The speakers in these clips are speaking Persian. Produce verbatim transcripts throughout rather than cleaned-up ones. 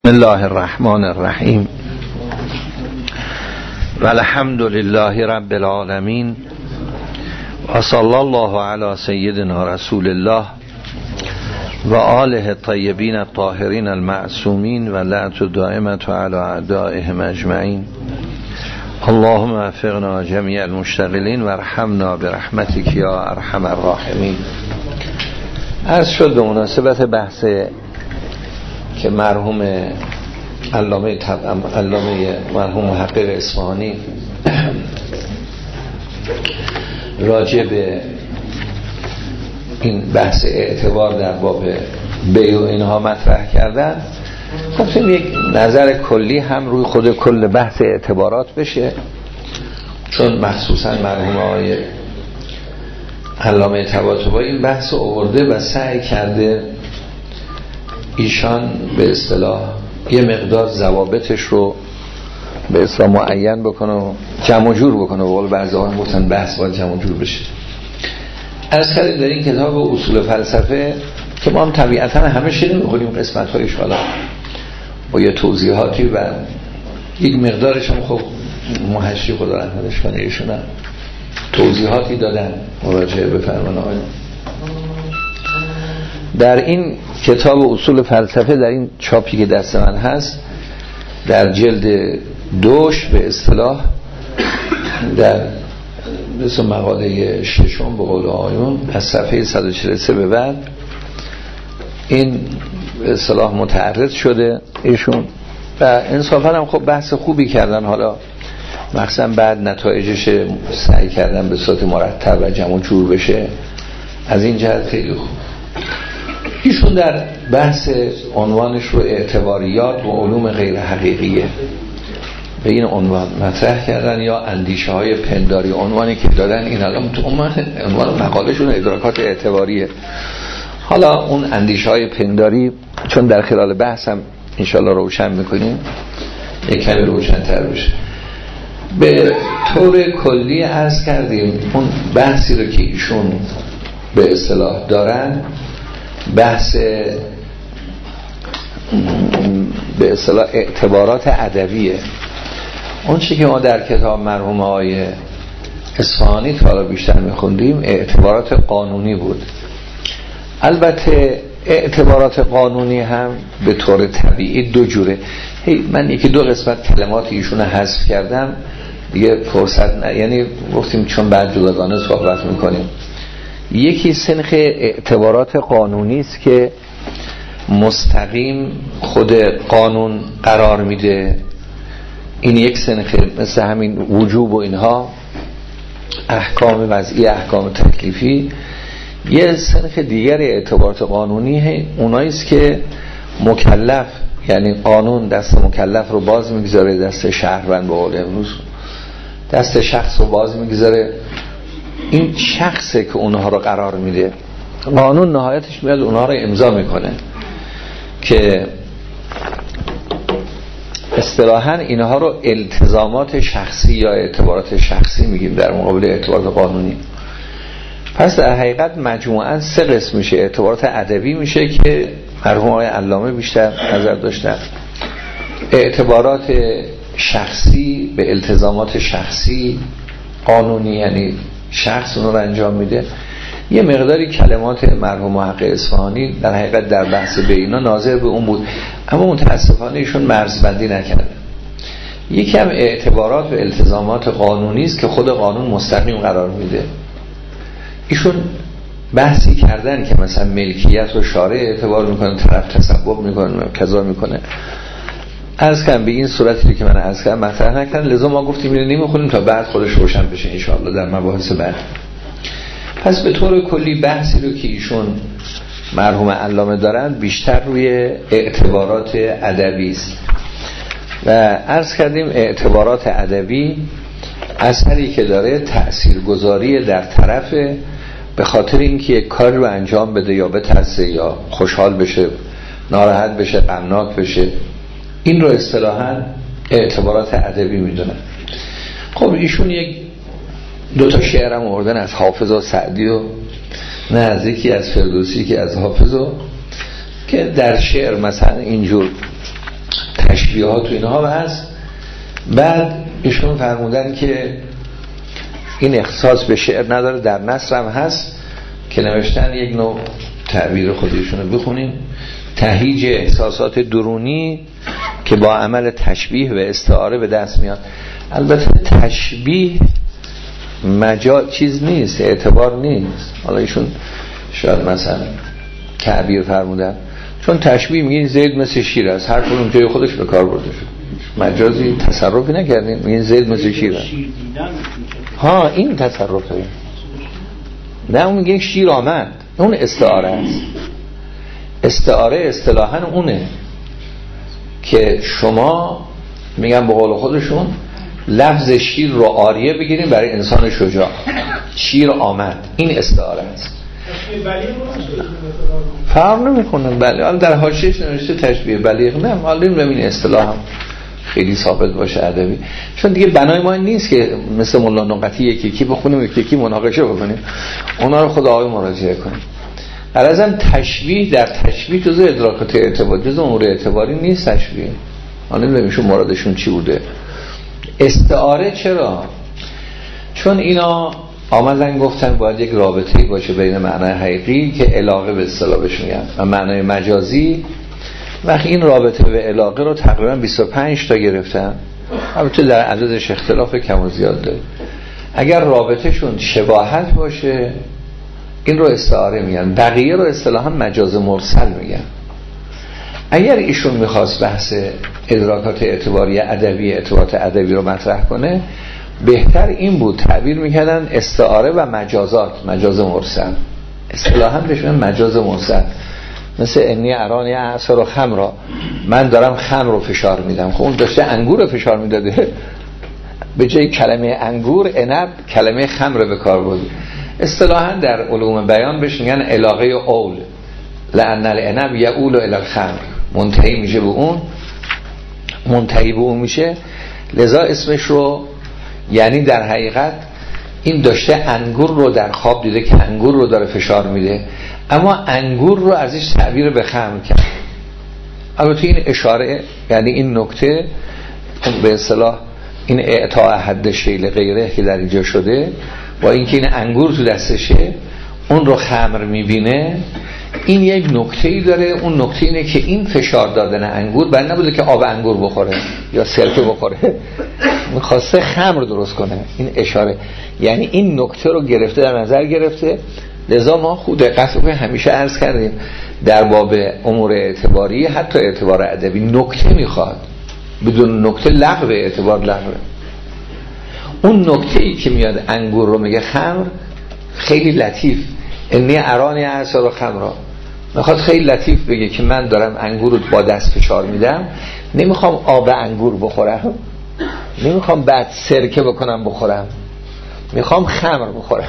بسم الله الرحمن الرحیم و الحمد لله رب العالمین و صلی الله علی سیدنا رسول الله و آله الطیبین الطاهرین المعصومین و لعنت دائمة علی اعدائهم اجمعین. اللهم وفقنا جمیع المشتغلین و ارحمنا برحمتک یا ارحم الراحمین. عرض شد به مناسبت بحث که مرحوم علامه علامه مرحوم محقق اصفهانی راجع به این بحث اعتبار در باب بیع و اینها مطرح کردن، گفتیم یک نظر کلی هم روی خود کل بحث اعتبارات بشه، چون مخصوصا مرحوم آقای علامه طباطبایی این بحث آورده و سعی کرده ایشان به اصطلاح یه مقدار ضوابطش رو به اصطلاح معین بکنه و جمع و جور بکنه. و بعضی ها گفتن بحث باید جمع و جور بشه. از کردیم در این کتاب اصول فلسفه که ما هم طبیعتا همه شده می‌خونیم قسمت هایش، حالا با یه توضیحاتی و یک مقدارش هم خب محشی خدا رحمتش کنه ایشون هم توضیحاتی دادن. مراجعه بفرمان آقای در این کتاب اصول فلسفه، در این چاپی که دست من هست در جلد دوش به اصطلاح در مثل مقاله ششم به قول آقایون از صفحه صد و چهل و سه به بعد این به اصطلاح متعرض شده ایشون و انصافا هم خب بحث خوبی کردن. حالا مخصوصا بعد نتایجش سعی کردن به صورت مرتب و جمع و جور بشه، از این جهت خیلی خوب. ایشون در بحث عنوانش رو اعتباریات و علوم غیر حقیقیه به این عنوان مطرح کردن، یا اندیشه های پنداری. عنوانی که دادن این الان تو عنوان مقالهشون ادراکات اعتباریه. حالا اون اندیشه های پنداری چون در خلال بحث هم انشالله روشن میکنیم یک کمی روشن تر بشه. به طور کلی عرض کردیم اون بحثی رو که ایشون به اصطلاح دارن بحث به اصطلاح اعتبارات ادبیه. اون چی که ما در کتاب مرحوم آقای اصفهانی تا حالا بیشتر میخوندیم اعتبارات قانونی بود. البته اعتبارات قانونی هم به طور طبیعی دو جوره. هی من یکی دو قسمت کلمات ایشون حذف کردم دیگه فرصت نه، یعنی گفتیم چون بعد جداگانه صحبت میکنیم. یکی سنخ اعتبارات قانونی است که مستقیم خود قانون قرار میده، این یک سنخ، مثل همین وجوب و اینها احکام وضعی احکام تکلیفی. یه سنخ دیگر اعتبارات قانونی اونایی است که مکلف، یعنی قانون دست مکلف رو باز میگذاره، دست شهروند به قول امروز دست شخص رو باز میگذاره. این شخصه که اونها رو قرار میده، قانون نهایتش میاد اونها رو امضا میکنه که اصطلاحاً اینها رو التزامات شخصی یا اعتبارات شخصی میگیم در مقابل اعتبارات قانونی. پس در حقیقت مجموعاً سه قسم میشه. اعتبارات ادبی میشه که مرحوم آقای علامه بیشتر نظر داشتن، اعتبارات شخصی به التزامات شخصی قانونی، یعنی شخص اون رو انجام میده. یه مقداری کلمات مرحوم محقق اصفهانی در حقیقت در بحث بینا ناظر به اون بود، اما متاسفانه ایشون مرزبندی نکرده. یکی هم اعتبارات و التزامات قانونی است که خود قانون مستقیم قرار میده. ایشون بحثی کردن که مثلا ملکیت رو شارع اعتبار میکنه، طرف تسبب میکنه، کذا میکنه. عرض کنم به این صورتی که من عرض کردم مطرح نکردن، لذا ما گفتیم اینو نمیخونیم تا بعد خودش روشن بشه ان شاء الله در مباحث بعد. پس به طور کلی بحثی رو که ایشون مرحوم علامه دارن بیشتر روی اعتبارات ادبی است و عرض کردیم اعتبارات ادبی اثری که داره تاثیرگذاری در طرف، به خاطر اینکه یک کاری رو انجام بده یا بترسه یا خوشحال بشه، ناراحت بشه، غمناک بشه، این رو اصطلاحاً اعتبارات ادبی میدونن. خب ایشون یک دو تا شعر هم آوردن از حافظ و سعدی و نه از یکی از فردوسی که از حافظ و که در شعر مثلا اینجور تشبیهات و اینها هست. بعد ایشون فرمودن که این اختصاص به شعر نداره، در نثر هم هست که نوشتن یک نوع تعبیر خودشون رو بخونیم: تهیج احساسات درونی که با عمل تشبیه و استعاره به دست میاد. البته تشبیه مجال چیز نیست، اعتبار نیست. حالا ایشون شاید مثلا تعبیر فرمودن، چون تشبیه میگین زید مثل شیر است، هر کدوم جای خودش به کار برده شد، مجازی تصرفی نکردین، میگین زید مثل شیر است. ها این تصرفه، نه اون میگه شیر آمد، اون استعاره است. استعاره اصطلاحاً اونه که شما میگن به قول خودشون لفظ شیر رو عاریه بگیریم برای انسان شجاع، شیر آمد، این استعاره است. فرق نمیکنه. بله حالا در حاشیه‌اش نوشته تشبیه بلیغ، نه حالا ببین اصطلاح هم خیلی ثابت باشه ادبی، چون دیگه بنای ما نیست که مثل مولا نقطی یکی یکی بخونیم یکی یکی مناقشه بکنیم، اونا رو خود آقای مراجعه کنیم. عرضم تشبیه در تشبیه جزء ادراکات اعتبار، جزء امور اعتباری نیست تشبیه. حالا نمی‌دونیم مرادشون چی بوده. استعاره چرا؟ چون اینا آمدن گفتن باید یک رابطه‌ای باشه بین معنای حقیقی که علاقه به اصطلاح بهش میگن و معنای مجازی. وقتی این رابطه به علاقه رو تقریبا بیست و پنج تا گرفتن، البته در عددش اختلاف کم و زیاد داره. اگر رابطهشون شباهت باشه این رو استعاره میگن، بقیه رو اصطلاحاً مجاز مرسل میگن. اگر ایشون میخواست بحث ادراکات اعتباری ادبی، اعتبارات ادبی رو مطرح کنه، بهتر این بود تعبیر میکردن استعاره و مجازات، مجاز مرسل. اصطلاحاً بهش میگن مجاز مرسل. مثل انی ارانی عصر و خمر، من دارم خمر رو فشار میدم. خب اون داشته انگور رو فشار میداده، به جای کلمه انگور عنب کلمه خمر به کار برد. اصطلاحاً در علوم بیان بهش میگن علاقه اول، لأن العنب یؤول الی الخمر، منتهی میشه به اون، منتهی به اون میشه، لذا اسمش رو، یعنی در حقیقت این داشته انگور رو در خواب دیده که انگور رو داره فشار میده، اما انگور رو ازش تعبیر به خمر کرد. البته این اشاره، یعنی این نکته به اصطلاح این اعطاء حد شیل غیره که در اینجا شده، با اینکه این انگور تو دستشه اون رو خمر میبینه، این یک نکته‌ای داره. اون نکته اینه که این فشار دادن انگور برای نبوده که آب انگور بخوره یا سرکه بخوره، میخواسته خمر درست کنه. این اشاره، یعنی این نکته رو گرفته، در نظر گرفته. لذا ما خود دقت رو همیشه عرض کردیم در باب امور اعتباری، حتی اعتبار ادبی نکته میخواد، بدون نکته لغو اعتبار لغوه. اون نکته‌ای که میاد انگور رو میگه خمر، خیلی لطیف، انی ارانی عصر و خمر، میخواد خیلی لطیف بگه که من دارم انگور رو با دست فشار میدم، نمیخوام آب انگور بخورم، نمیخوام بعد سرکه بکنم بخورم، میخوام خمر بخورم.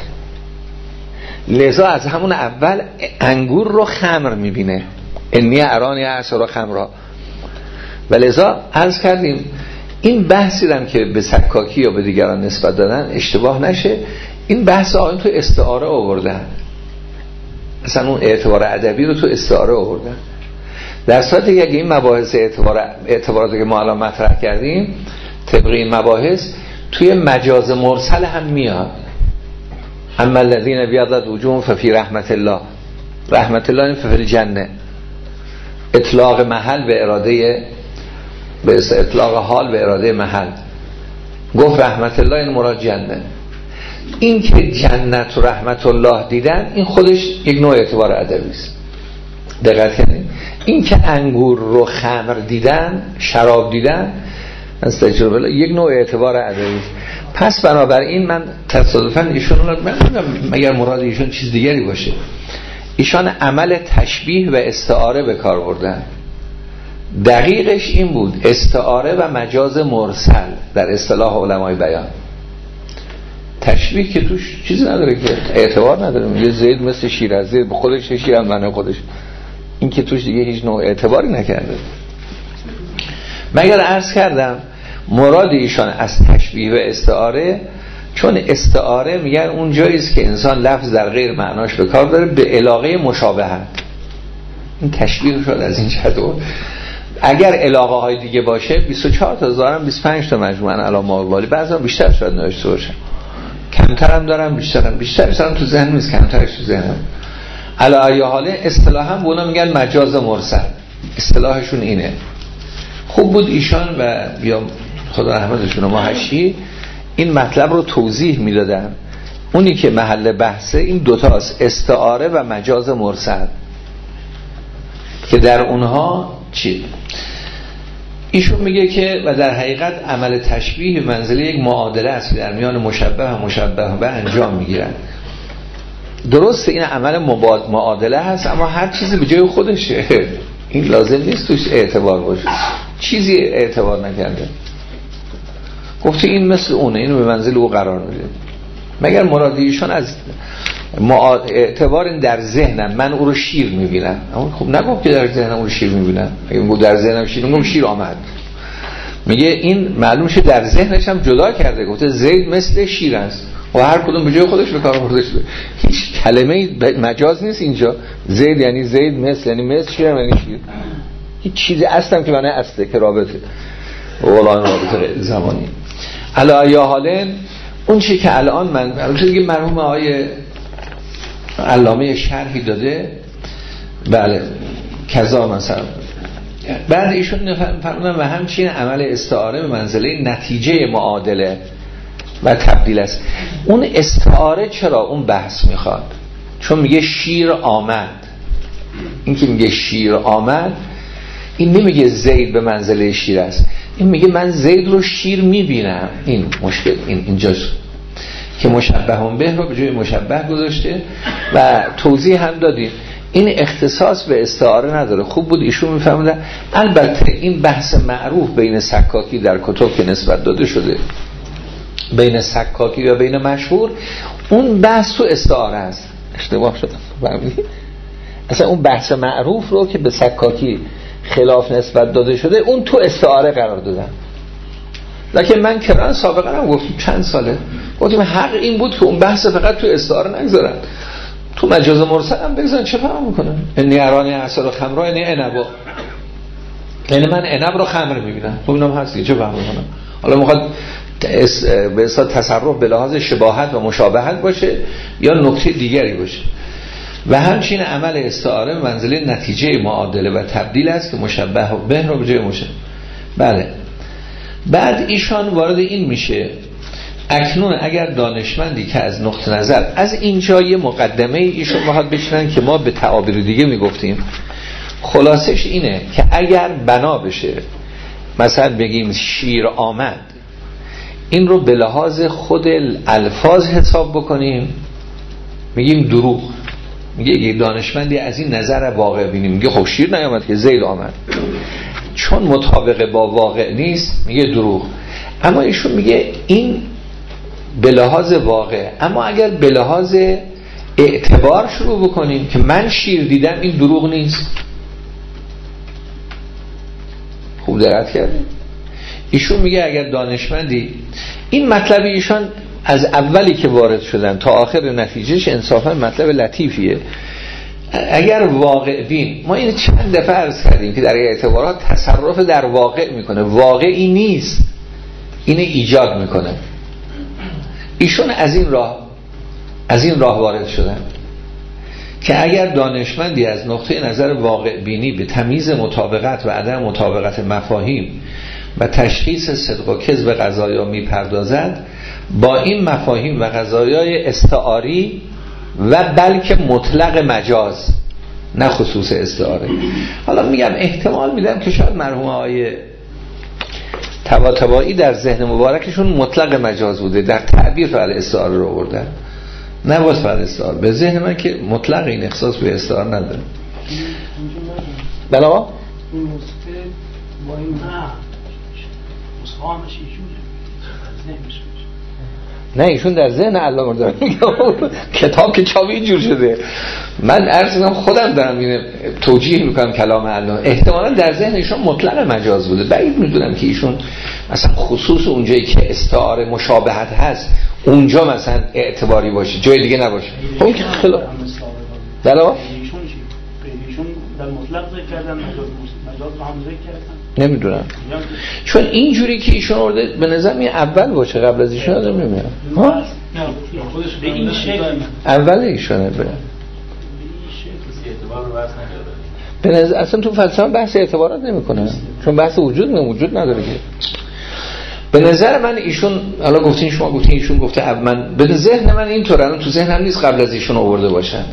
لذا از همون اول انگور رو خمر میبینه، انی ارانی عصر و خمر. و لذا عرض کردیم این بحثی هم که به سکاکی یا به دیگران نسبت دادن اشتباه نشه، این بحث آن تو استعاره آوردن، مثلا اون اعتبار ادبی رو تو استعاره آوردن، در صورتی که این مباحث اعتبار اعتباراتی که ما الان مطرح کردیم طبق این مباحث توی مجاز مرسل هم میاد. اما الذین بیضت وجوههم ففی رحمت الله، رحمت الله این فی الجنه، اطلاق محل به اراده، به اطلاق حال به اراده محل، گفت رحمت الله این مراد جنه. این که جنت و رحمت الله دیدن این خودش یک نوع اعتبار ادبی است. دقت کنید، این که انگور رو خمر دیدن، شراب دیدن، از تجربه یک نوع اعتبار ادبی است. پس بنابراین من تصادفاً ایشون رو من مگر مراد ایشون چیز دیگری باشه، ایشان عمل تشبیه و استعاره به کار بردن. دقیقش این بود، استعاره و مجاز مرسل در اصطلاح علمای بیان. تشبیه که توش چیزی نداره، که اعتبار نداره، یه زید مثل شیر از زید به خودش، شیر هم معنی خودش، این که توش دیگه هیچ نوع اعتباری نکرده. مگر عرض کردم مراد ایشان از تشبیه و استعاره، چون استعاره میگن اون جاییست که انسان لفظ در غیر معناش به کار داره به علاقه مشابهت. این تشبیه شد از این جهت. اگر علاقه های دیگه باشه بیست و چهار تا دارم، بیست و پنج تا مجموعاً علامه الوالی، بعضا بیشتر شاید نوشته باشن، کمترم دارم بیشترم بیشترش دارم تو ذهن نیست، کمترش تو ذهنم. علی ای حال اصطلاحا به اونا میگن مجاز مرسل، اصطلاحشون اینه. خوب بود ایشان و یا خدا رحمتشون ما هشی این مطلب رو توضیح میدادن. اونی که محل بحثه این دوتاست، استعاره و مجاز مرسل، که در اونها چی؟ ایشون میگه که و در حقیقت عمل تشبیه منزله یک معادله است در میان مشبه و مشبه به انجام میگیرن. درسته این عمل معادله هست، اما هر چیزی به جای خودشه، این لازم نیست توش اعتبار باشه. چیزی اعتبار نکرده، گفته این مثل اونه، اینو به منزل او قرار میده. مگر مرادیشون از اعتبار در ذهنم، من او رو شیر میبینم، اما خب نگفت که در ذهنم او رو شیر میبینم. اگه میگه در ذهنم شیر میگم شیر آمد، میگه این معلوم شه در ذهنش هم جدا کرده، گفته زید مثل شیر است و هر کدوم به جای خودش به کار برده شده. هیچ کلمه مجاز نیست اینجا. زید یعنی زید، مثل یعنی مثل، شیر یعنی شیر. هیچ چیزی اصلا که معنی اصله که رابطه والله رابطه زمانی. علا یا حالن اون چی که الان من البته دیگه مرحوم آقای علامه شرحی داده، بله کذا مثلا بعد ایشون فرمودن و همچین عمل استعاره به منزله نتیجه معادله و تبدیل است. اون استعاره چرا اون بحث میخواد؟ چون میگه شیر آمد. این که میگه شیر آمد این نمیگه زید به منزله شیر است، این میگه من زید رو شیر میبینم. این مشکل این اینجاست که مشبه هم به رو به جای مشبه گذاشته و توضیح هم دادیم. این اختصاص به استعاره نداره. خوب بود ایشون میفهمیدن. البته این بحث معروف بین سکاکی در کتب که نسبت داده شده، بین سکاکی و بین مشهور، اون بحث تو استعاره است. اشتباه شد فهمیدی؟ اصلا اون بحث معروف رو که به سکاکی خلاف نسبت داده شده اون تو استعاره قرار دادن. لکن من کران سابقا هم گفتم چند ساله گفتیم حق این بود که اون بحث فقط تو استعاره نگذارن، تو مجاز مرسل هم بگذارن. چه فهم میکنن؟ انی ارانی عسل و خمرا انی عنبا، یعنی من عنب رو خمر میبینم. خب اینم هست چه فهم میکنم؟ حالا میخواد به اصطلاح تصرف به لحاظ شباهت و مشابهت باشه یا نکته دیگری باشه. و همچین عمل استعاره منزله نتیجه معادله و تبدیل است که مشبه به رو به جای مشبه. بله. بعد ایشان وارد این میشه اکنون اگر دانشمندی که از نقطه نظر از اینجا یه مقدمه ایشون باید بشنن که ما به تعابیر دیگه میگفتیم. خلاصش اینه که اگر بنا بشه مثلا بگیم شیر آمد، این رو به لحاظ خود الفاظ حساب بکنیم میگیم دروغ. میگه یه دانشمندی از این نظر واقع بینیم، میگه خب شیر نیامد که زید آمد، چون مطابق با واقع نیست میگه دروغ. اما ایشون میگه این به لحاظ واقع، اما اگر به لحاظ اعتبار شروع بکنیم که من شیر دیدم، این دروغ نیست. خوب دقت کردیم. ایشون میگه اگر دانشمندی، این مطلب ایشان از اولی که وارد شدن تا آخر نتیجهش انصافا مطلب لطیفیه. اگر واقع بین، ما این چند دفعه عرض کردیم که در اعتبارات تصرف در واقع میکنه، واقعی نیست، اینه ایجاد میکنه. ایشون از این راه از این راه وارد شدن که اگر دانشمندی از نقطه نظر واقع بینی به تمییز مطابقت و عدم مطابقت مفاهیم و تشخیص صدق و کذب قضایا میپردازد، با این مفاهیم و قضایای استعاری و بلکه مطلق مجاز، نه خصوص استعاره. حالا میگم احتمال میدم که شاید مرحوم آقای طباطبایی در ذهن مبارکشون مطلق مجاز بوده، در تعبیر فعل استعاره رو آوردن، نه باز فعل استعاره. به ذهن من که مطلق این اختصاص به استعاره نداره. بله آقا این نسخه با این نه مصحامش ایشونه ذهنش نه ایشون در ذهن علامه داره. کتاب که چاپی اینجور شده. من عرض می‌کنم خودم دارم اینو توجیه میکنم کلام علامه، احتمالاً در ذهن ایشون مطلق مجاز بوده. بعید میدونم که ایشون مثلا خصوص اونجایی که استعاره مشابهت هست اونجا مثلا اعتباری باشه، جای دیگه نباشه. اون که خلاف بله ایشون ایشون در مطلق ذکر کردن مجاز رو هم ذکر کردن نمیدونم، چون اینجوری که ایشون آورده به نظر می اول باشه، قبل از ایشون آدم نمیاد ها خودش به این شکل اول ایشونه بره به نظر اصلا تو فلسفه بحث اعتبارات نمیکنه، چون بحث وجود نه وجود نداره که. به نظر من ایشون حالا گفتین شما گفتین ایشون گفته من به ذهن من اینطوره، الان تو ذهنم نیست قبل از ایشون آورده باشن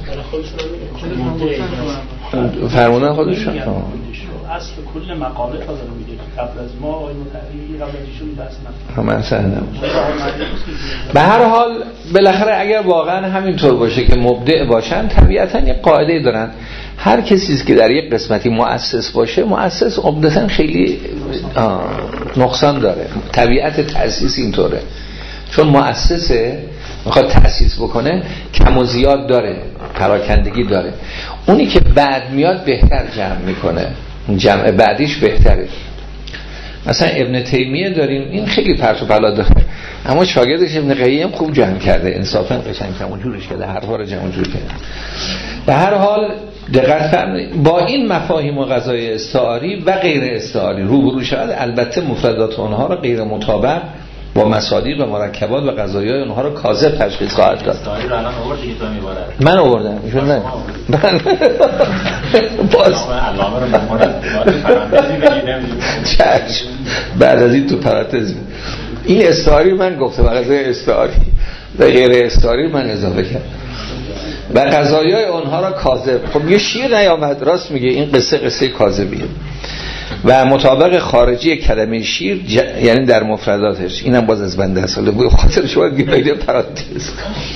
فرمودن خودشون اصل کل مقاله تا داره میگه قبل از ما آقای متحری قبل از ایشون بحث نکنه همه اصلا به هر حال بالاخره اگر واقعا همینطور باشه که مبدع باشن طبیعتا یک قاعده دارن، هر کسی که در یک قسمتی مؤسس باشه مؤسس عمدتاً خیلی نقصان داره، طبیعت تأسیس اینطوره، چون مؤسسه میخواد تأسیس بکنه کم و زیاد داره، پراکندگی داره، اونی که بعد میاد بهتر جمع میکنه، جمع بعدیش بهتره. مثلا ابن تیمیه داریم، این خیلی پرت و پلا داره، اما شاگردش ابن قیم خوب جمع کرده، انصافا قشنگ جمع جورش کرده، حرفا رو جمع جور کرده. به هر حال دقت فرمایید با این مفاهیم و قضای استعاری و غیر استعاری روبرو شود، البته مفردات اونها را غیر مطابق با مصادیق و مرکبات و قضایای اونها رو کاذب تشخیص خواهد داد. استعاری رو الان آوردی تو میبارد. من آوردم ایشون نه. من باز علامه رو میخونم پرانتزی بگیرم. چش بعد از این تو پرانتز این استعاری من گفتم، قضای استعاری و غیر استعاری من اضافه کردم و قضایای اونها را کاذب. خب یه شیر نیامد، راست میگه این قصه قصه کاذبیه و مطابق خارجی کلمه شیر ج... یعنی در مفرداتش، اینم باز از بنده اصله بود خاطر شما گیبایده پرانتز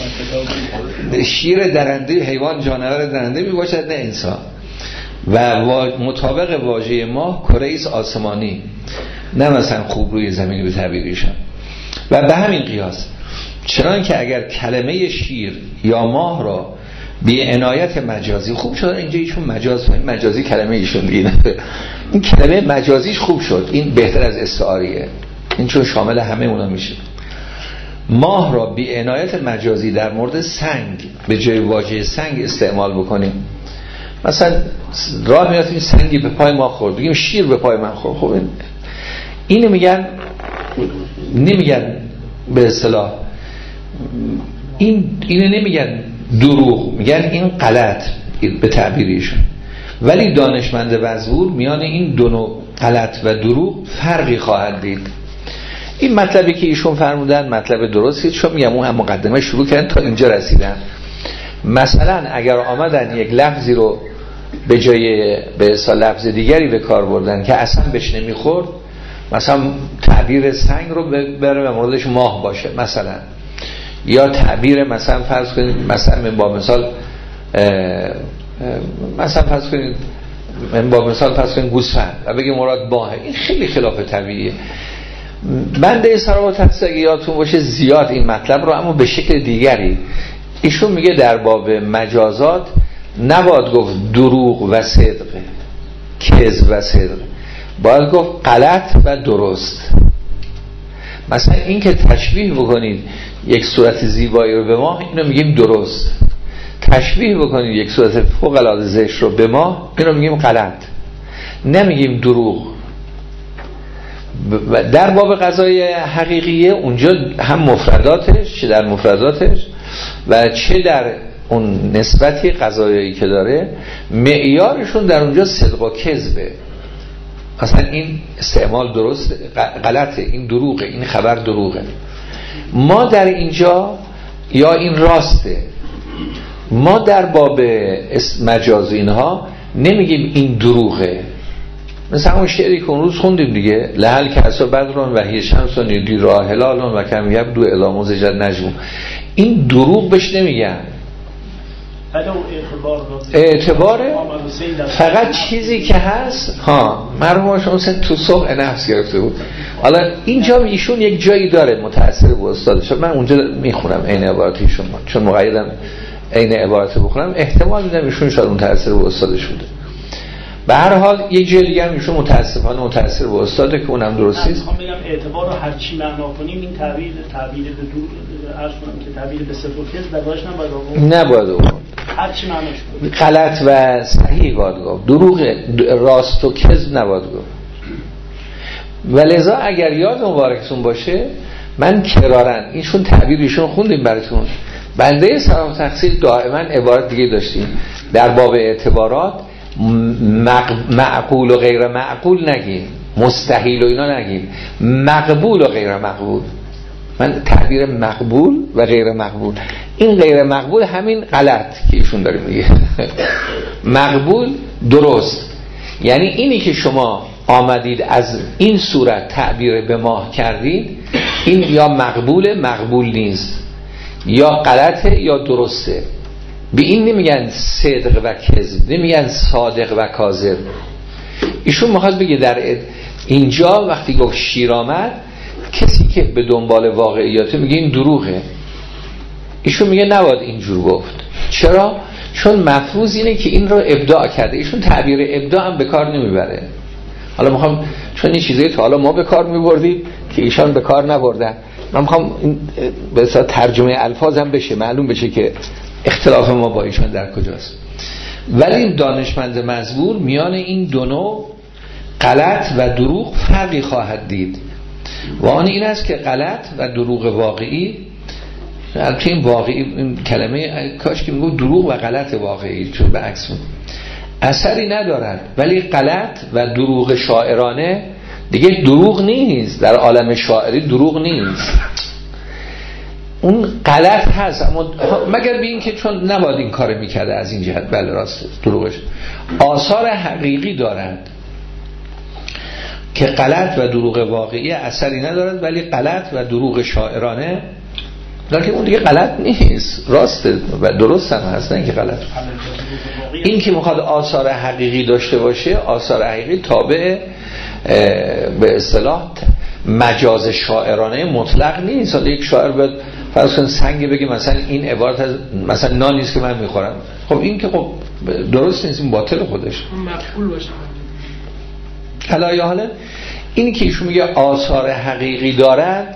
شیر درنده حیوان جانور درنده می باشد نه انسان و مطابق واژه ماه کره ایست آسمانی نه مثلا خوب روی زمینی به تعبیریشم و به همین قیاس چنان که اگر کلمه شیر یا ماه را بی عنایت مجازی خوب شد، اینجا ایشون مجاز این مجازی کلمه ایشون دیگه این کلمه مجازیش خوب شد، این بهتر از استعاریه، این چون شامل همه اونا میشه. ماه را بی عنایت مجازی در مورد سنگ به جای واژه سنگ استعمال بکنیم، مثلا راه میاد این سنگی به پای ما خورد بگیم شیر به پای من خورد، خب این اینو میگن نمیگن به اصطلاح این اینو نمیگن دروغ، میگن این غلط به تعبیریشون، ولی دانشمند وزبور میان این دو نوع غلط و دروغ فرقی خواهد دید. این مطلبی که ایشون فرمودن مطلب درستیه، چون میگم اون هم مقدمه شروع کردن تا اینجا رسیدن. مثلا اگر آمدن یک لفظی رو به جای به اصطلاح لفظ دیگری به کار بردن که اصلا بهش نمیخورد، مثلا تعبیر سنگ رو بره و موردش ماه باشه مثلا، یا تعبیر مثلا فرض کنید مثلا من با مثال مثلا فرض کنید من با مثال فرض کنید گوسفند و بگیم مراد ماهه، این خیلی خلاف طبیعیه. بنده سراغ تحصیل اگه یادتون باشه زیاد این مطلب رو اما به شکل دیگری ایشون میگه در باب مجازات نباید گفت دروغ و صدق، کذب و صدق، باید گفت غلط و درست. مثلا این که تشبیه بکنید یک صورت زیبایی رو به ما، اینو میگیم درست. تشبیه بکنید یک صورت فوق العاده زشت رو به ما، اینو میگیم غلط، نمیگیم دروغ. در باب قضای حقیقیه اونجا هم مفرداتش چه در مفرداتش و چه در اون نسبتی قضایایی که داره معیارشون در اونجا صدق و کذبه. اصلا این استعمال درست غلطه، این دروغه، این خبر دروغه. ما در اینجا یا این راسته، ما در باب مجاز اینها نمیگیم این دروغه. مثلا اون شعری که اون روز خوندیم دیگه، لحل کسا بدرون و هی شمسون یدی راه هلالون و کم یبدو الا مزجد نجمون، این دروغ بهش نمیگن. اعتباره فقط چیزی که هست ها مرحوم شما تو صبح نفس گرفته بود. حالا اینجا ایشون یک جایی داره متأثر به استادش، من اونجا میخونم عین عبارت ایشون چون مقیدم عین عبارت بخونم، احتمال میدم ایشون شاید متأثر به استادش بوده. به هر حال یک جای دیگه هم ایشون متاسفانه متأثر به استاده که اونم درست نیست. من میگم اعتبار رو هر چی معنا کنیم این تعبیر تعبیر به دور عرض کنم که تعبیر به صفر و کذب درش نباید آورد. نباید آورد. هر چی معنیش بود غلط و صحیح باید گفت، دروغ راست و کذب نباید گفت. ولذا اگر یاد مبارکتون باشه من کرارن ایشون تعبیرشون خوندیم براتون، بنده سلام تقصیر دائما عبارت دیگه داشتیم در باب اعتبارات، معقول و غیر معقول نگیم، مستحیل و اینا نگیم، مقبول و غیر مقبول. من تعبیر مقبول و غیر مقبول، این غیر مقبول همین غلط که ایشون داره میگه، مقبول درست، یعنی اینی که شما آمدید از این صورت تعبیر به ما کردید این یا مقبوله مقبول نیست، یا غلطه یا درسته. به این نمیگن صدق و کذب، نمیگن صادق و کاذب. ایشون میخواد بگه در اینجا وقتی گفت شیر آمد، کسی که به دنبال واقعیاته میگه این دروغه، ایشون میگه نباید اینجور گفت. چرا؟ چون مفروض اینه که این رو ابداع کرده. ایشون تعبیر ابداع هم به کار نمیبره. حالا میخوام، چون این چیزایی تا حالا ما به کار میبردیم که ایشان به کار نبردن، من میخوام به اصطلاح ترجمه الفاظ هم بشه، معلوم بشه که اختلاف ما با ایشان در کجاست. ولی این دانشمند مزبور میان این دو نوع غلط و دروغ فرقی خواهد دید و آن این است که غلط و دروغ واقعی، البته این واقعی این کلمه کاش که میگو دروغ و غلط واقعی، چون به عکس اثری ندارد، ولی غلط و دروغ شاعرانه دیگه دروغ نیست، در عالم شاعری دروغ نیست، اون غلط هست، اما مگر به این که چون نباید این کار میکرده از این جهت، بله راست دروغش آثار حقیقی دارند که غلط و دروغ واقعی اثری ندارد، ولی غلط و دروغ شاعرانه لیکن اون دیگه غلط نیست، راسته و درست هم هست، نه که غلط. این که میخواد آثار حقیقی داشته باشه، آثار حقیقی تابع به اصطلاح مجاز شاعرانه مطلق نیست. حالا یک شاعر باید فرض کن سنگ بگه مثلا این عبارت از مثلا نان نیست که من میخورم، خب این که خب درست نیست، این باطل خودش مقبول باشه. حالا یا حالا این که ایشون میگه آثار حقیقی دارد،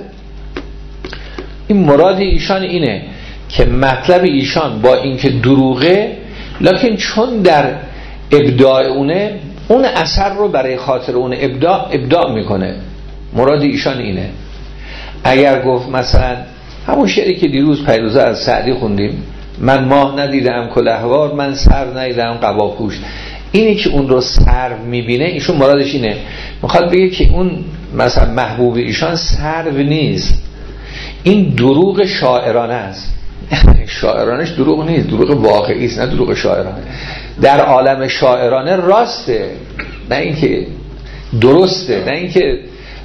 این مراد ایشان اینه که مطلب ایشان با اینکه دروغه، لکن چون در ابداع اونه اون اثر رو برای خاطر اون ابداع ابداع میکنه. مراد ایشان اینه. اگر گفت مثلا همون شعری که دیروز پیروزه از سعدی خوندیم، من ماه ندیدم کلهوار، من سر ندیدم قباپوش، اینی که اون رو سرو میبینه، ایشون مرادش اینه، میخواد بگه که اون مثلا محبوب ایشان سرو نیست، این دروغ شاعرانه است. شاعرانش دروغ نیست، دروغ واقعی است، نه دروغ شاعرانه. در عالم شاعرانه راسته، نه اینکه درسته، نه اینکه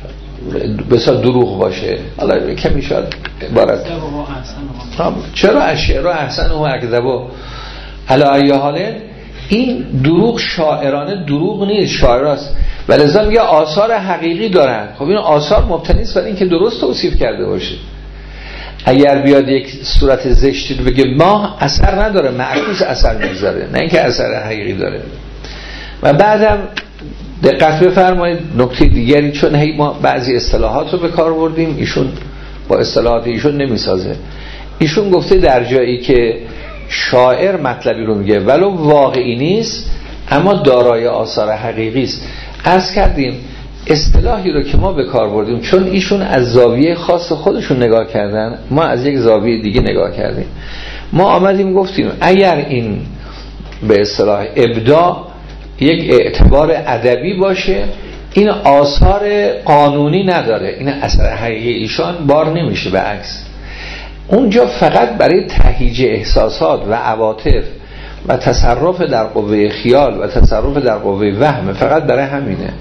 بسیار دروغ باشه. حالا کمی شاید عبارت چرا الشعر احسن و اکذب علی ای حال، این دروغ شاعرانه دروغ نیست، شاعراست. ولذا میگه آثار حقیقی دارن. خب این آثار مبتنی است بر اینکه درست توصیف کرده باشه. اگر بیاد یک صورت زشتی رو بگه ما اثر نداره، معکوس اثر میذاره، نه اینکه اثر حقیقی داره. و بعدم دقت بفرمایید نکته دیگری، چون هی ما بعضی اصطلاحات رو به کار بردیم، ایشون با اصطلاحات ایشون نمیسازه. ایشون گفته در جایی که شاعر مطلبی رو میگه ولو واقعی نیست اما دارای آثار حقیقی است. عرض کردیم اصطلاحی رو که ما به کار بردیم، چون ایشون از زاویه خاص خودشون نگاه کردن، ما از یک زاویه دیگه نگاه کردیم. ما آمدیم گفتیم اگر این به اصطلاح ابداع یک اعتبار ادبی باشه، این آثار قانونی نداره، این اثر حقیقی ایشان بار نمیشه. به عکس اونجا فقط برای تهییج احساسات و عواطف و تصرف در قوه خیال و تصرف در قوه وهم، فقط برای همینه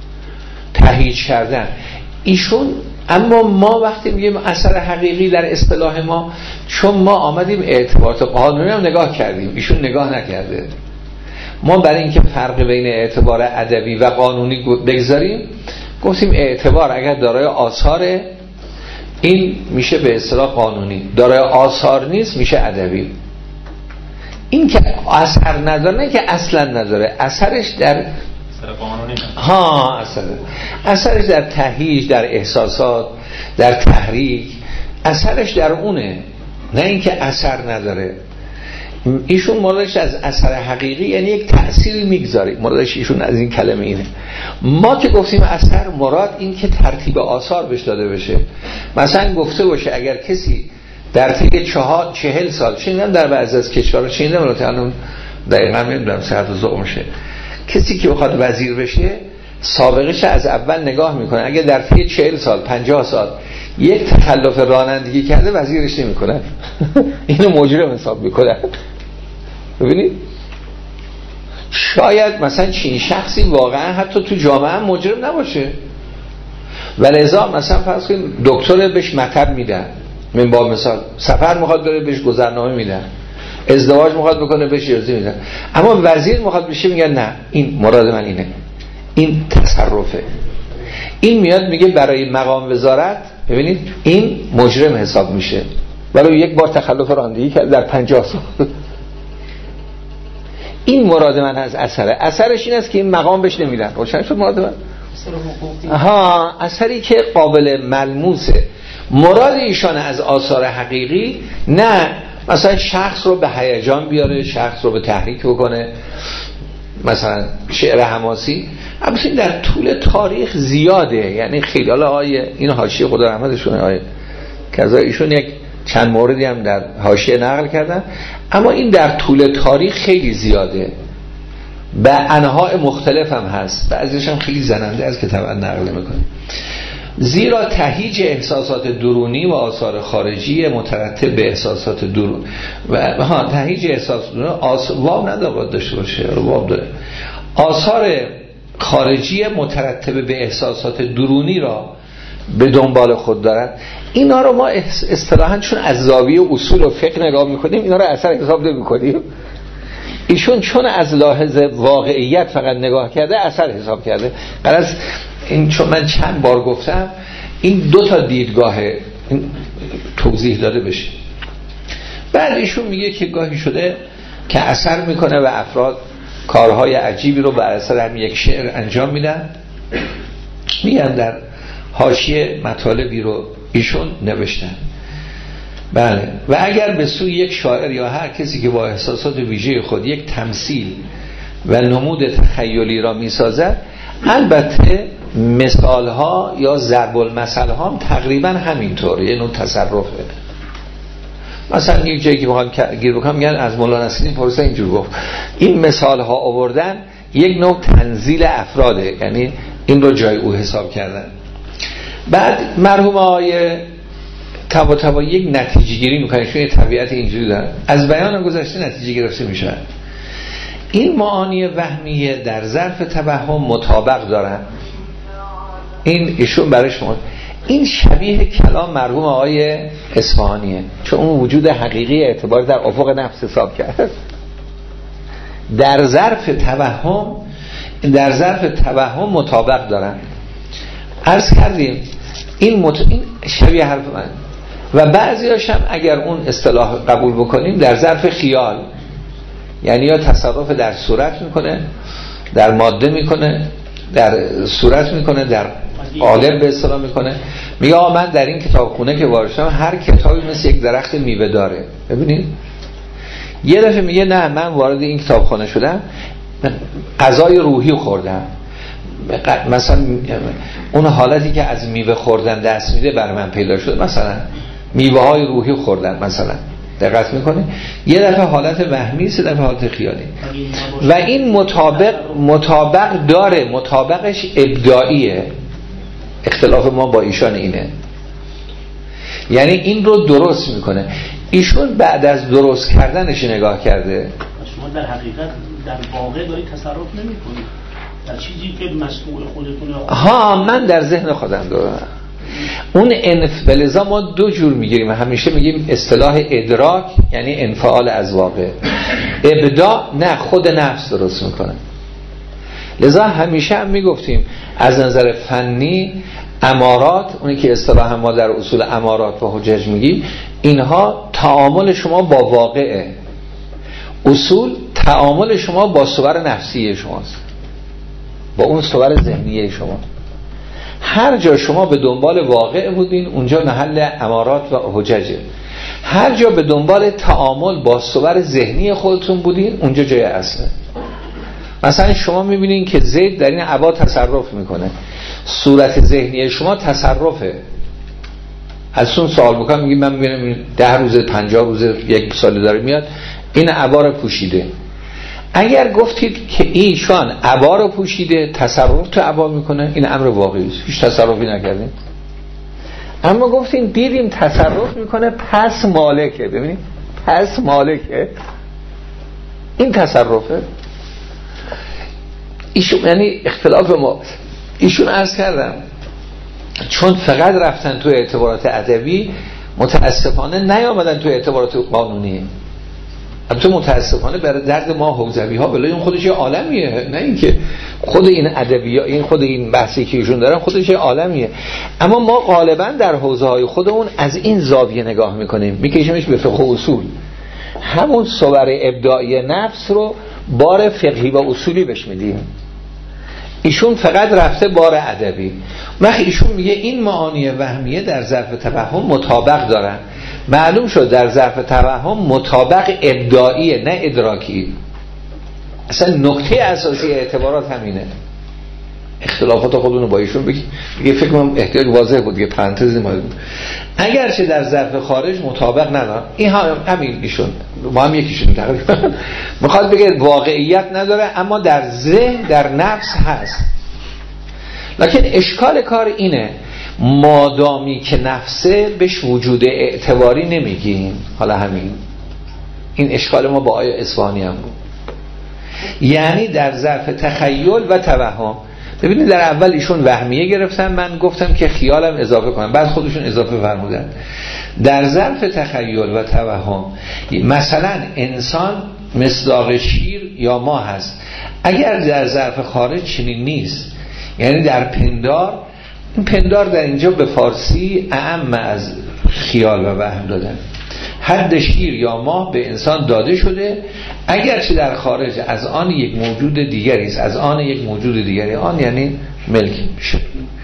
تهییج کردن ایشون. اما ما وقتی میگیم اثر حقیقی در اصطلاح ما، چون ما آمدیم اعتبارات قانونی هم نگاه کردیم، ایشون نگاه نکرده. ما برای اینکه فرق بین اعتبار ادبی و قانونی بگذاریم، گفتیم اعتبار اگر دارای آثار این میشه به اصطلاح قانونی، دارای آثار نیست میشه ادبی. این که اثر نداره، نه که اصلا نداره، اثرش در ها اثر اثرش در تهییج، در احساسات، در تحریک، اثرش در اونه، نه اینکه اثر نداره. ایشون مرادش از اثر حقیقی یعنی یک تأثیری میگذاره، مرادش ایشون از این کلمه اینه. ما که گفتیم اثر، مراد این که ترتیب آثار بهش داده بشه. مثلا گفته باشه اگر کسی در طی چهار چهل سال، شنیدم در بعضی از کشورها، شنیدم البته الان دقیقاً نمیدونم صحت و ذوق میشه، کسی که بخواد وزیر بشه سابقش از اول نگاه میکنه، اگه در طی چهل سال پنجاه سال یک تخلف رانندگی کرده وزیرش نمیکنن اینو مجرم حساب میکنن. ببینید شاید مثلا چین شخصی واقعا حتی تو جامعه هم مجرم نباشه، ولذا مثلا فرض کنیم دکتر بهش مطب میدن، من با مثال سفر میخواد بره بهش گذرنامه میدن، ازدواج میخواد بکنه بهش اجازه میدن، اما وزیر میخواد بشه میگن نه این مراد من اینه، این تصرفه. این میاد میگه برای مقام وزارت ببینید این مجرم حساب میشه، برای یک بار تخلف رانندگی کرد در پنجاه سال. این مراد من از اثره. اثرش این است که این مقام بهش نمیدن. روشن شد مراد من؟ ها، اثری که قابل ملموسه. مراد ایشان از آثار حقیقی نه مثلا شخص رو به هیجان بیاره، شخص رو به تحریک بکنه، مثلا شعر حماسی. اما این در طول تاریخ زیاده، یعنی خیلی. حالا آیه این حاشیه خدا رحمتشونه آیه کذا ایشون یک چند موردی هم در حاشیه نقل کردن، اما این در طول تاریخ خیلی زیاده، به انواع مختلف هم هست، بعضیش هم خیلی زننده است که طبعا نقل نمی‌کنه. زیرا تهیج احساسات درونی و آثار خارجی مترتب به احساسات درون و ها تهیج احساسات درونی آس... واب نداره داشته باشه، واب داره. آثار خارجی مترتب به احساسات درونی را به دنبال خود دارد. اینا رو ما اصطلاحاً چون از زاویه اصول و فقه نگاه میکنیم اینا رو اثر حساب نمی‌کنیم. ایشون چون از لحاظ واقعیت فقط نگاه کرده اثر حساب کرده. غرض این چون من چند بار گفتم این دو تا دیدگاه توضیح داده بشه. بعد ایشون میگه که گاهی شده که اثر میکنه و افراد کارهای عجیبی رو بر اثر هم یک شعر انجام میدن. میگن در حاشیه مطالبی رو ایشون نوشتن. بله، و اگر به سوی یک شاعر یا هر کسی که با احساسات ویژه خود یک تمثیل و نمود تخیلی را میسازد، البته مثال ها یا ضرب المثل ها هم تقریبا همینطور، یه نوع تصرفه. مثلا یک جایی که میخوام گیر بکنم میگن از مولانا نصیری پرسه اینجور گفت، این مثال ها آوردن یک نوع تنزیل افراده، یعنی این رو جای او حساب کردن. بعد مرحوم آقای تبا تبا یک نتیجه گیری میکنه، چون یه طبیعت اینجوری دارن، از بیان گذشته نتیجه گرفته میشن. این معانی وهمیه در ظرف توهم مطابق دارن. این ایشون برش مورد این شبیه کلام مرحوم آقای اصفهانیه، چون اون وجود حقیقی اعتبار در افق نفس حساب کرد. در ظرف توهم در ظرف توهم مطابق دارن. عرض کردیم این, مت... این شبیه حرف من. و بعضی هاشم اگر اون اصطلاح قبول بکنیم در ظرف خیال، یعنی یا تصرف در صورت میکنه، در ماده میکنه، در صورت میکنه، در قالب به اصطلاح میکنه. میگه آقا من در این کتابخونه که وارد شدم هر کتابی مثل یک درخت میوه داره. ببینید یه دفعه میگه نه من وارد این کتابخونه شدم غذای روحی خوردم، مثلا اون حالتی که از میوه خوردن دست میده برای من پیدا شد، مثلا میوه های روحی خوردن مثلا. دقت میکنه یه دفعه حالت وهمی، سه دفعه حالت خیالی. و این مطابق مطابق داره، مطابقش ابداعیه. اختلاف ما با ایشان اینه، یعنی این رو درست میکنه. ایشون بعد از درست کردنش نگاه کرده. شما در حقیقت در واقع داری تصرف نمی‌کنید در چیزی که مسئول خودتونه. ها من در ذهن خودم دارم اون انف... لذا ما دو جور میگیریم، همیشه میگیم اصطلاح ادراک یعنی انفعال از واقع، ابداع نه خود نفس درست میکنه. لذا همیشه هم میگفتیم از نظر فنی امارات، اونی که اصطلاح ما در اصول امارات و حجج میگیم، اینها تعامل شما با واقعه. اصول تعامل شما با صور نفسی شماست، با اون صور ذهنی شما. هر جا شما به دنبال واقع بودین اونجا محل امارات و حججه. هر جا به دنبال تعامل با صور ذهنی خودتون بودین اونجا جای اصله. مثلا شما میبینین که زید در این عبا تصرف میکنه، صورت ذهنی شما تصرفه. از اون سوال بکنم میگیم من میبینم ده روز پنجاه روز یک سال داره میاد این عبا رو پوشیده. اگر گفتید که ایشان عبا رو پوشیده تصرف تو عبا میکنه این امر واقعی است، هیچ تصرفی نکردیم. اما گفتیم دیدیم تصرف میکنه پس مالکه. ببینید پس مالکه، این تصرفه. ایشون یعنی اختلاف ما ایشون عرض کردم چون فقط رفتن تو اعتبارات ادبی متاسفانه نیامدن تو اعتبارات قانونی. البته متاسفانه برای درد ما حوزوی ها بلای اون خودش یه عالمیه، نه اینکه خود این ادبی ها این خود این بحثی که ایشون دارن خودش یه عالمیه. اما ما غالبا در حوزه های خودمون از این زاویه نگاه میکنیم، میکشیمش به فقه و اصول، همون صور ابداعی نفس رو بار فقهی و اصولی بهش میدیم. ایشون فقط رفته بار ادبی. وقتی ایشون میگه این معانی وهمیه در ظرف توهم مطابق دارن، معلوم شد در ظرف توهم مطابق ابداعیه نه ادراکی. اصلا نکته اساسی اعتبارات همینه. اختلافات خودونو با ایشون بگی یه فکر کنم احتیاج واضح بود یه پرانتزی ما بود. اگرچه در ظرف خارج مطابق نداره، این هم همین ایشون ما هم یکیشون تقریبا میخواد بگه واقعیت نداره اما در ذهن در نفس هست. لکن اشکال کار اینه مادامی که نفسه بهش وجود اعتباری نمیگیم. حالا همین این اشکال ما با آیه اصفهانی هم بود، یعنی در ظرف تخیل و توهم. ببینید در اول ایشون وهمیه گرفتن، من گفتم که خیالم اضافه کنم، بعد خودشون اضافه فرمودن. در ظرف تخیل و توهم مثلا انسان مصداق شیر یا ماه هست. اگر در ظرف خارج چنین نیست، یعنی در پندار، این پندار در اینجا به فارسی اعم از خیال و وهم دادن. حد شیر یا ماه به انسان داده شده، اگرچه در خارج از آن یک موجود دیگری است، از آن یک موجود دیگری، آن یعنی ملکی شد.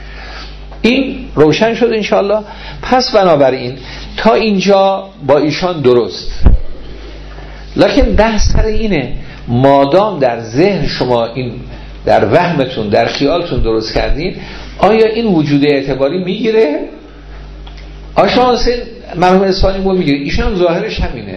این روشن شد انشاءالله. پس بنابراین تا اینجا با ایشان درست، لکن بحث سر اینه مادام در ذهن شما این در وهمتون در خیالتون درست کردین، آیا این وجود اعتباری میگیره؟ آشانس مرحوم اصفهانی بود میگیره. ایشان ظاهرش همینه.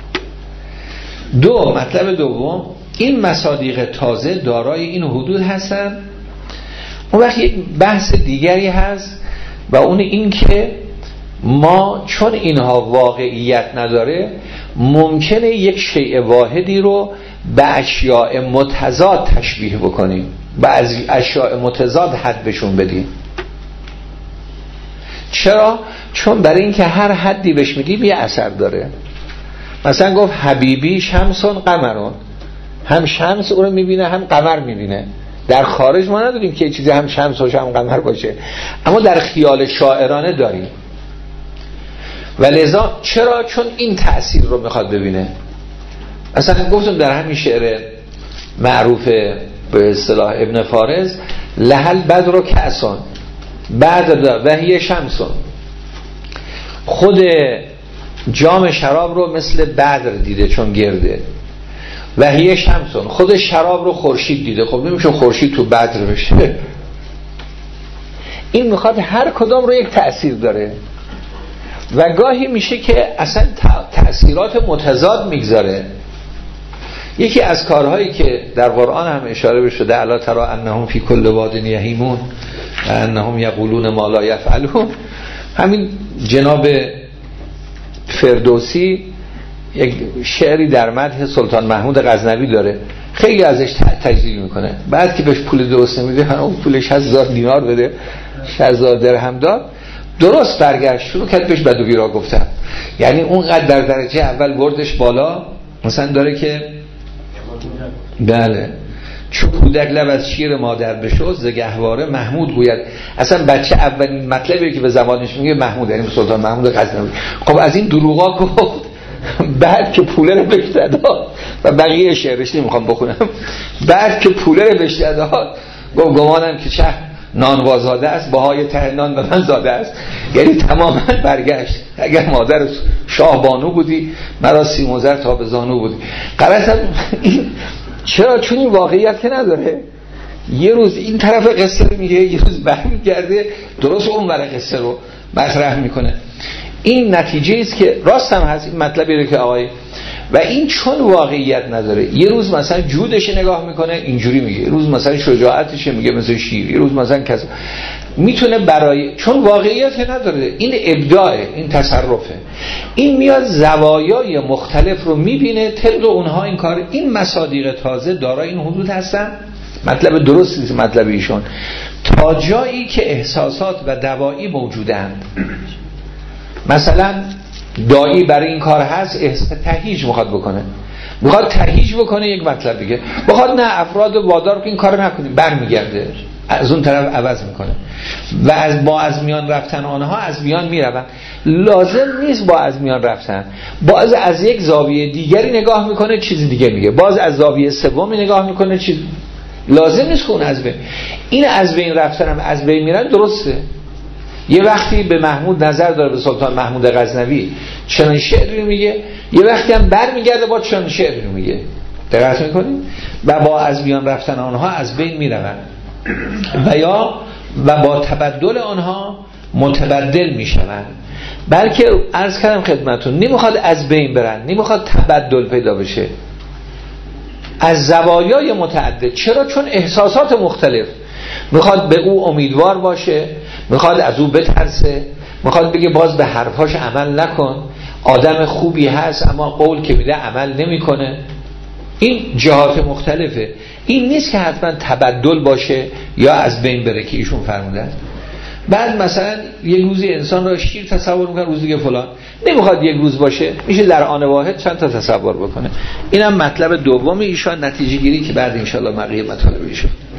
دو مطلب دوم، این مصادیق تازه دارای این حدود هستن. اون وقت یک بحث دیگری هست و اون این که ما چون اینها واقعیت نداره ممکنه یک شیء واحدی رو به اشیاء متضاد تشبیه بکنیم، بعضی اشیاء متضاد حد بهشون بدیم. چرا؟ چون برای اینکه هر حدی بهش میدیم یه اثر داره. مثلا گفت حبیبی شمسون قمرون، هم شمس او رو میبینه هم قمر میبینه. در خارج ما نداریم که چیزی هم شمس و هم قمر باشه، اما در خیال شاعرانه داریم. و لذا چرا؟ چون این تأثیر رو میخواد ببینه. مثلا گفتم در همین شعر معروف به اصطلاح ابن فارز، لحل بدر و کأسون بدر و هی شمسون، خود جام شراب رو مثل بدر دیده چون گرده، و هی شمسون خود شراب رو خورشید دیده. خب نمیشه خورشید تو بدر بشه. این میخواد هر کدام رو یک تأثیر داره و گاهی میشه که اصلا تأثیرات متضاد میگذاره. یکی از کارهایی که در قرآن هم اشاره بشده الا تری انهم فی کل واد یهیمون و انهم یقولون ما لا یفعلون، همین جناب فردوسی یک شعری در مدح سلطان محمود غزنوی داره، خیلی ازش تجلیل میکنه. بعد که بهش پول درست نمیده، اون پولش هزار دینار بده، هزار درهم داد، درست برگشت شروع کرد بهش بدوی را گفتن. یعنی اونقدر در درجه اول بردش بالا، مثلا داره که بله چو کودک لب از شیر مادر بشد ز گهواره محمود گوید. اصلا بچه اولین مطلبی که به زبانش میگه محمود، یعنی سلطان محمود غزنوی. خب از این دروغا گفت. بعد که پوله رو بهش داد و بقیه شعرش نمیخوام بخونم، بعد که پوله رو بهش داد گفت گمانم که چه نانوازاده است، بهای ته نان به من زاده است. یعنی تماما برگشت. اگر مادر شاه بانو بودی مرا سیموزر تا به زانو بودی. قرصم این چرا؟ چون این واقعیت که نداره. یه روز این طرف قصه رو میگه، یه روز برمیگرده درست اون ور قصه رو مطرح میکنه. این نتیجه است که راست هم هست. این مطلبی رو که آقای و این چون واقعیت نداره، یه روز مثلا جودش نگاه میکنه اینجوری میگه، یه روز مثلا شجاعتش میگه مثل شیر، یه روز مثلا کذا. میتونه برای چون واقعیت نداره، این ابداعه، این تصرفه. این میاد زوایای مختلف رو میبینه، طبق اونها این کار. این مصادیق تازه دارای این حدود هستن. مطلب درست نیست مطلب ایشون، تا جایی که احساسات و دوایی موجودند. مثلا دایی برای این کار هست، تهییج میخواد بکنه، میخواد تهییج بکنه یک مطلب دیگه، میخواد نه افراد وادار که این کارو نکنید، برمیگرده از اون طرف عوض میکنه و از با از میان رفتن آنها از میان میروند. لازم نیست با از میان رفتن، باز از یک زاویه دیگری نگاه میکنه چیز دیگه میگه، باز از زاویه سومی نگاه میکنه چیز. لازم نیست که اون از بین این از بین رفتن هم از بین میرن. درسته یه وقتی به محمود نظر داره، به سلطان محمود غزنوی چنان شعری میگه، یه وقتی هم بر میگرده با چنان شعری میگه. دقت میکنید؟ و با از میان رفتن آنها از بین میروند و یا و با تبدل آنها متبدل میشوند. بلکه عرض کردم خدمتون، نمیخواد از بین برن، نمیخواد تبدل پیدا بشه، از زوایای متعدد. چرا؟ چون احساسات مختلف. میخواد به او امیدوار باشه، میخواد از او بترسه، میخواد بگه باز به حرفاش عمل نکن، آدم خوبی هست اما قول که میده عمل نمیکنه. این جهات مختلفه. این نیست که حتما تبدل باشه یا از بین بره که ایشون فرمودن. بعد مثلا یک روزی انسان را شیر تصور میکنه، روزی که فلان. نمیخواد یک روز باشه، میشه در آن واحد چند تا تصور بکنه. اینم مطلب دوم ایشان، نتیجه گیری که بعد انشالله بقیه مطالب ایشان.